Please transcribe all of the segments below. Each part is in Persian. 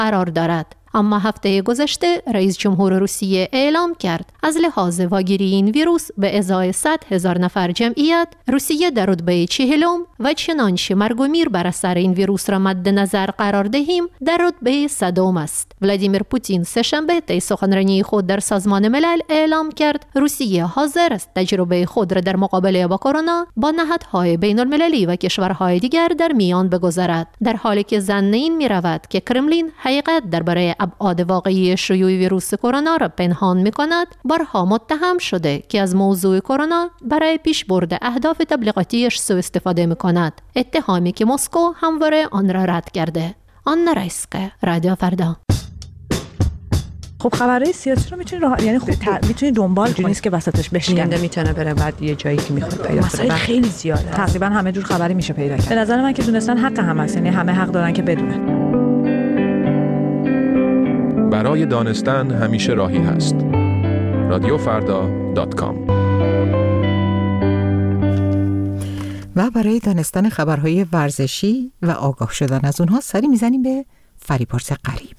قرار دارد. اما هفته گذشته رئیس جمهور روسیه اعلام کرد از لحاظ واگیری این ویروس به ازای 100,000 نفر جمعیت، روسیه در رتبه 40 و چنانچه مرگ و میر بر اثر این ویروس را مد نظر قرار دهیم در رتبه 100 است. ولادیمیر پوتین سه‌شنبه طی سخنرانی خود در سازمان ملل اعلام کرد روسیه حاضر است تجربه خود را در مقابله با کرونا با نهادهای بین المللی و کشورهای دیگر در میان بگذارد، در حالی که ظن این می‌رود که کرملین حقیقت درباره ابعاد واقعی شیوع ویروس کرونا را پنهان می‌کند. بارها متهم شده که از موضوع کرونا برای پیشبرد اهداف تبلیغاتیش سوء استفاده می‌کند، اتهامی که مسکو همواره آن را رد کرده. آنا رایسکه، رادیو فردا. خب خبرهای سیاسی رو میتونی یعنی میتونی دنبال کنی، نیست که وسطش بشکنه، میتونه بره بعد یه جایی که میخواد پیدا کنه. مسائل خیلی زیاده، تقریبا همه جور خبری میشه پیدا کرد. به نظر من که دونستن حق همه است، یعنی همه حق دارن که بدونن. برای دانستن همیشه راهی هست. radiofarda.com. و برای دانستن خبرهای ورزشی و آگاه شدن از اونها سری میزنیم به فریبرز غریب.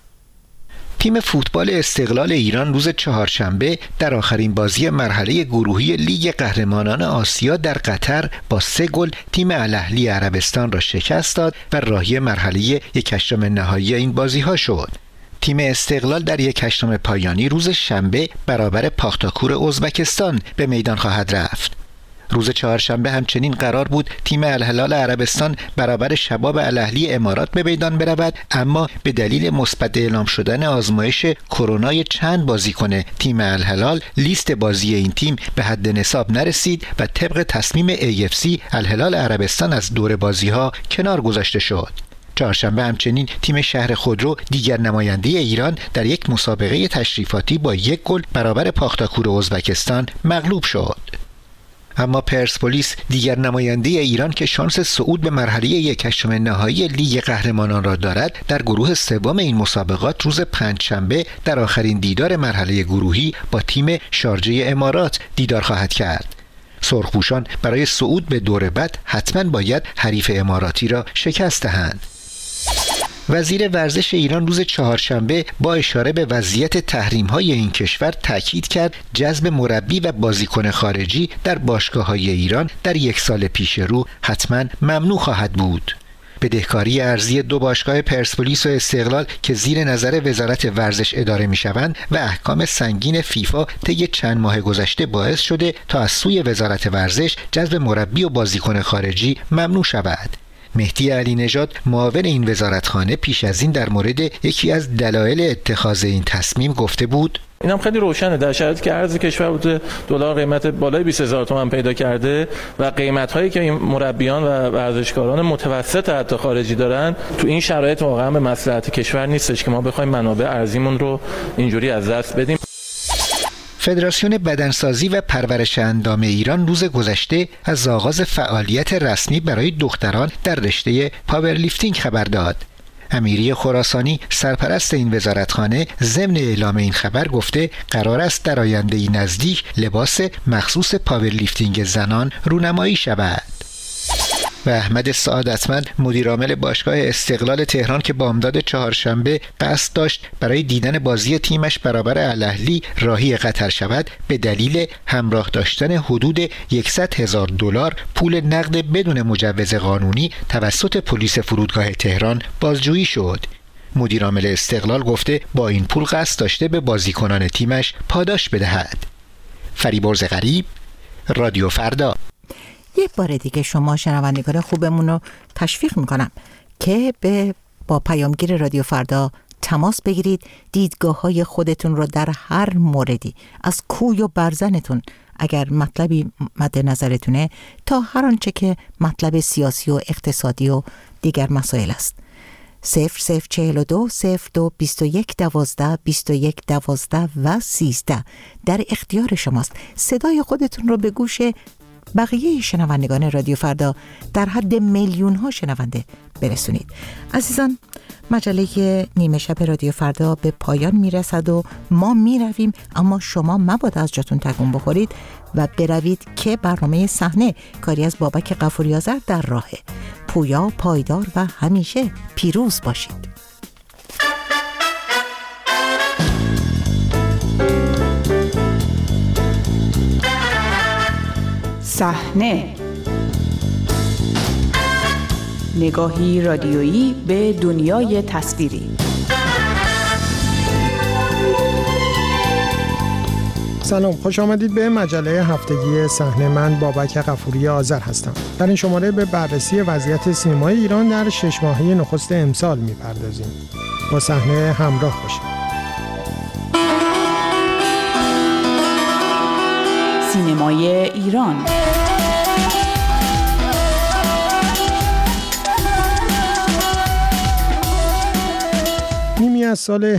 تیم فوتبال استقلال ایران روز چهارشنبه در آخرین بازی مرحله گروهی لیگ قهرمانان آسیا در قطر با 3 گل تیم الاهلی عربستان را شکست داد و راهی مرحله 1/8 نهایی این بازی‌ها شد. تیم استقلال در 1/8 پایانی روز شنبه برابر پاختاکور ازبکستان به میدان خواهد رفت. روز چهارشنبه همچنین قرار بود تیم الهلال عربستان برابر شباب الاهلی امارات به میدان برود، اما به دلیل مثبت اعلام شدن آزمایش کرونای چند بازیکن تیم الهلال لیست بازی این تیم به حد نصاب نرسید و طبق تصمیم AFC الهلال عربستان از دور بازی‌ها کنار گذاشته شد. چهارشنبه همچنین تیم شهر خودرو دیگر نماینده ایران در یک مسابقه تشریفاتی با 1 گل برابر پاختاکور ازبکستان مغلوب شد. اما پرسپولیس دیگر نماینده ایران که شانس صعود به مرحله 1/8 نهایی لیگ قهرمانان را دارد، در گروه سوم این مسابقات روز پنجشنبه در آخرین دیدار مرحله گروهی با تیم شارجه امارات دیدار خواهد کرد. سرخپوشان برای صعود به دور بعد حتما باید حریف اماراتی را شکست دهند. وزیر ورزش ایران روز چهارشنبه با اشاره به وضعیت تحریم‌های این کشور تاکید کرد جذب مربی و بازیکن خارجی در باشگاه‌های ایران در 1 سال پیش رو حتما ممنوع خواهد بود. بدهکاری ارزی 2 باشگاه پرسپولیس و استقلال که زیر نظر وزارت ورزش اداره می‌شوند و احکام سنگین فیفا طی چند ماه گذشته باعث شده تا از سوی وزارت ورزش جذب مربی و بازیکن خارجی ممنوع شود. مهدی علی نژاد معاون این وزارتخانه پیش از این در مورد یکی از دلایل اتخاذ این تصمیم گفته بود: اینم خیلی روشنه، در شرایطی که ارز کشور بوده دلار قیمت بالای 20,000 تومان پیدا کرده و قیمت‌هایی که این مربیان و ورزشکاران متوسط حتی خارجی دارن، تو این شرایط واقعا به مصلحت کشور نیستش که ما بخوایم منابع ارزیمون رو اینجوری از دست بدیم. فدراسیون بدنسازی و پرورش اندام ایران روز گذشته از آغاز فعالیت رسمی برای دختران در رشته پاورلیفتینگ خبر داد. امیری خراسانی سرپرست این وزارتخانه ضمن اعلام این خبر گفته قرار است در آینده نزدیک لباس مخصوص پاورلیفتینگ زنان رونمایی شود. و احمد سعادتمند مدیرعامل باشگاه استقلال تهران که بامداد چهارشنبه قصد داشت برای دیدن بازی تیمش برابر الاهلی راهی قطر شود، به دلیل همراه داشتن حدود $100,000 پول نقد بدون مجوز قانونی توسط پلیس فرودگاه تهران بازجویی شد. مدیرعامل استقلال گفته با این پول قصد داشته به بازیکنان تیمش پاداش بدهد. فریبرز غریب، رادیو فردا. یک بار دیگه شما شنوندگان خوبمون رو تشویق میکنم که با پیامگیر رادیو فردا تماس بگیرید، دیدگاه‌های خودتون رو در هر موردی از کوی و برزنتون اگر مطلبی مد نظرتونه تا هر آنچه که مطلب سیاسی و اقتصادی و دیگر مسائل است 0042 02 21 12 21 12 و 13 در اختیار شماست. صدای خودتون رو به گوش بقیه شنوندگان رادیو فردا در حد میلیون ها شنونده برسونید. عزیزان، مجله نیمه شب رادیو فردا به پایان میرسد و ما میرویم، اما شما مبادا از جاتون تکون بخورید و بروید که برنامه صحنه کاری از بابک غفوری آذر در راهه. پویا، پایدار و همیشه پیروز باشید. صحنه، نگاهی رادیویی به دنیای تصویری. سلام، خوش آمدید به مجله هفتگی صحنه. من بابک غفوری آذر هستم. در این شماره به بررسی وضعیت سینمای ایران در 6 ماهه نخست امسال می‌پردازیم. با صحنه همراه باشید. سینمای ایران. نیمی از سال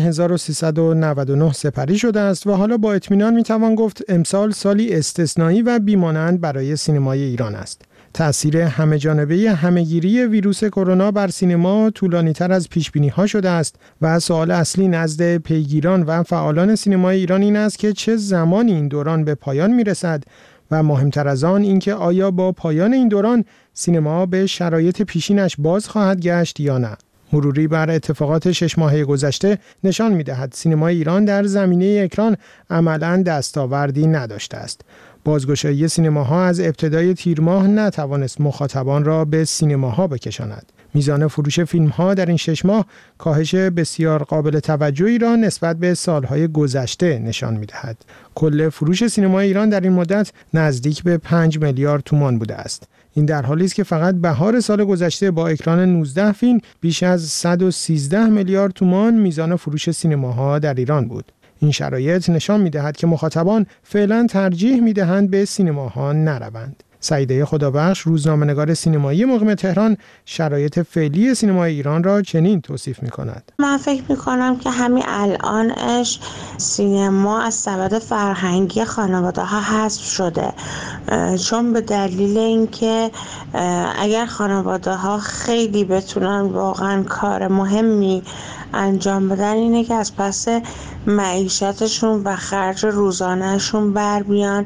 1399 سپری شده است و حالا با اطمینان میتوان گفت امسال سالی استثنایی و بی‌مانند برای سینمای ایران است. تأثیر همه‌جانبه همه‌گیری ویروس کرونا بر سینما طولانی‌تر از پیش‌بینی‌ها شده است و سوال اصلی نزد پیگیران و فعالان سینمای ایران این است که چه زمانی این دوران به پایان میرسد و مهمتر از آن اینکه آیا با پایان این دوران سینما به شرایط پیشینش باز خواهد گشت یا نه. مروری بر اتفاقات 6 ماهه گذشته نشان می‌دهد سینمای ایران در زمینه اکران عملاً دستاوردی نداشته است. بازگشایی سینماها از ابتدای تیر ماه نتوانست مخاطبان را به سینماها بکشاند. میزان فروش فیلم‌ها در این 6 ماه کاهش بسیار قابل توجهی را نسبت به سالهای گذشته نشان می‌دهد. کل فروش سینمای ایران در این مدت نزدیک به 5 میلیارد تومان بوده است. این در حالی است که فقط بهار سال گذشته با اکران 19 فیلم بیش از 113 میلیارد تومان میزان فروش سینماها در ایران بود. این شرایط نشان می‌دهد که مخاطبان فعلا ترجیح می‌دهند به سینماها نروند. سعیده خدابخش، روزنامه‌نگار سینمایی مقیم تهران، شرایط فعلی سینمای ایران را چنین توصیف می‌کند: من فکر می‌کنم که همین الانش سینما از سبد فرهنگی خانواده‌ها حذف شده، چون به دلیل اینکه اگر خانواده‌ها خیلی بتونن واقعا کار مهمی انجام بدن اینه که از پس معیشتشون و خرج روزانهشون بر بیان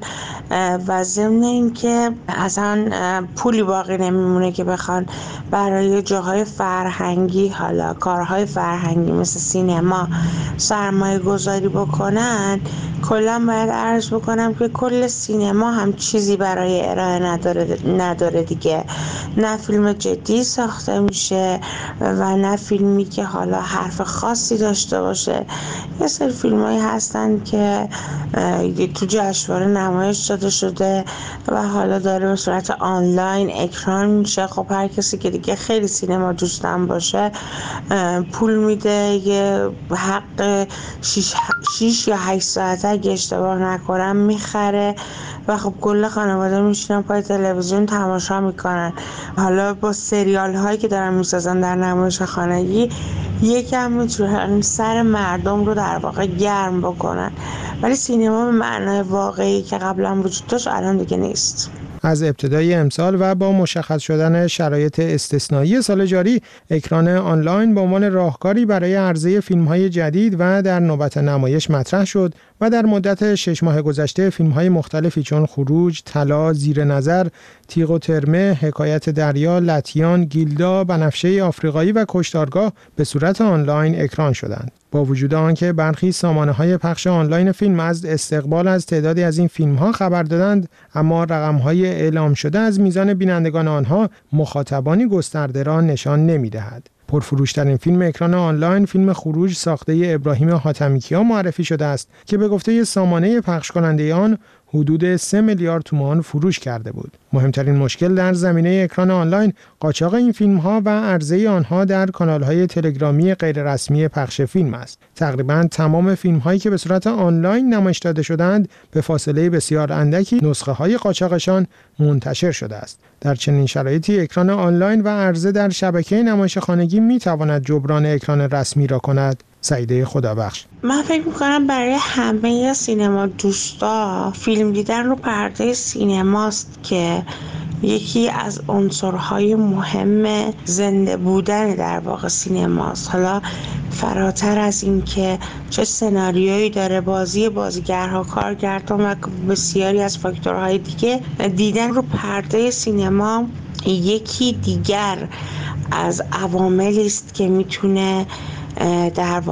و ضمن این که اصلا پولی باقی نمیمونه که بخوان برای جاهای فرهنگی، حالا کارهای فرهنگی مثل سینما سرمایه گذاری بکنن. کلا باید عرض بکنم که کل سینما هم چیزی برای ارائه نداره دیگه. نه فیلم جدی ساخته میشه و نه فیلمی که حالا حرف خاصی داشته باشه. یه سری فیلمایی هستن که تو جشنواره نمایش داده شده و حالا داره به صورت آنلاین اکران میشه. خب هر کسی که دیگه خیلی سینما دوستان باشه پول میده، یه حق 6 یا 8 ساعته اگه اشتباه نکنم میخره و خب کل خانواده میشینن پای تلویزیون تماشا میکنن. حالا با سریال هایی که دارن میسازن در نمایش خانگی یکم میتونن سر مردم رو در واقع گرم بکنن، ولی سینما به معنای واقعی که قبلا وجود داشت الان دیگه نیست. از ابتدای امسال و با مشخص شدن شرایط استثنایی سال جاری، اکران آنلاین به عنوان راهکاری برای عرضه فیلم‌های جدید و در نوبت نمایش مطرح شد و در مدت 6 ماه گذشته فیلم‌های مختلفی چون خروج، طلا، زیر نظر، تیغ و ترمه، حکایت دریا، لطیان، گیلدا، بنفشه آفریقایی و کشتارگاه به صورت آنلاین اکران شدند. با وجود آنکه برخی سامانه‌های پخش آنلاین فیلم از استقبال از تعدادی از این فیلم‌ها خبر دادند، اما رقم‌های اعلام شده از میزان بینندگان آنها مخاطبانی گسترده را نشان نمی‌دهد. پرفروش‌ترین فیلم اکران آنلاین فیلم خروج ساخته ابراهیم حاتمیکیا معرفی شده است که به گفته سامانه پخش کننده آن حدود 3 میلیارد تومان فروش کرده بود. مهمترین مشکل در زمینه اکران آنلاین قاچاق این فیلم‌ها و عرضه آنها در کانال‌های تلگرامی غیررسمی پخش فیلم است. تقریباً تمام فیلم‌هایی که به صورت آنلاین نمایش داده شدند به فاصله بسیار اندکی نسخه‌های قاچاقشان منتشر شده است. در چنین شرایطی اکران آنلاین و عرضه در شبکه نمایش خانگی می‌تواند جبران اکران رسمی را کند. سعیده خدابخش: من فکر میکنم برای همه سینما دوستا فیلم دیدن رو پرده سینماست که یکی از عنصرهای مهم زنده بودن در واقع سینماست. حالا فراتر از این که چه سناریویی داره، بازیگرها، کارگردان و بسیاری از فاکتورهای دیگه، دیدن رو پرده سینما یکی دیگر از عواملی است که میتونه در